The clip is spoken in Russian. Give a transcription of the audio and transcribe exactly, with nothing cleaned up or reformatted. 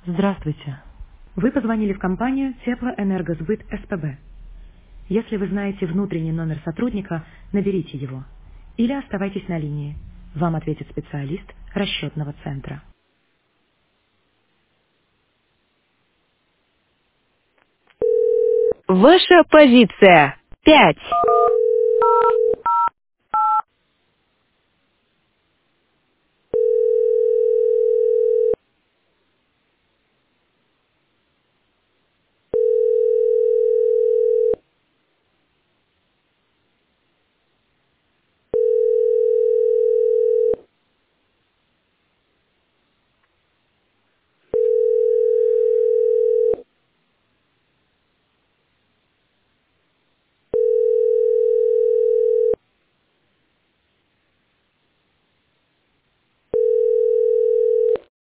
Здравствуйте. Вы позвонили в компанию Теплоэнергосбыт СПБ. Если вы знаете внутренний номер сотрудника, наберите его. Или оставайтесь на линии. Вам ответит специалист расчетного центра. Ваша позиция. Пять.